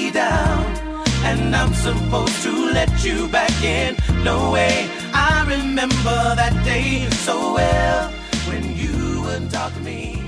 me down, and I'm supposed to let you back in. No way, I remember that day so well when you would talk to me.